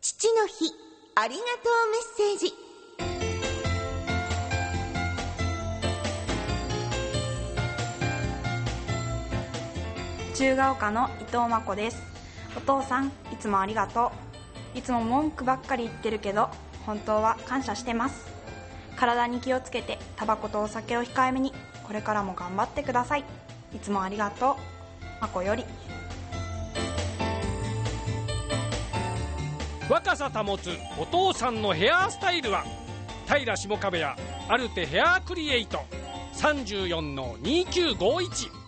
父の日ありがとうメッセージ。 自由が丘の伊藤真子です。お父さん、いつもありがとう。いつも文句ばっかり言ってるけど本当は感謝してます。体に気をつけてタバコとお酒を控えめにこれからも頑張ってください。いつもありがとう。真子より。 若さ保つお父さんのヘアスタイルは平下壁屋アルテヘアクリエイト 34-2951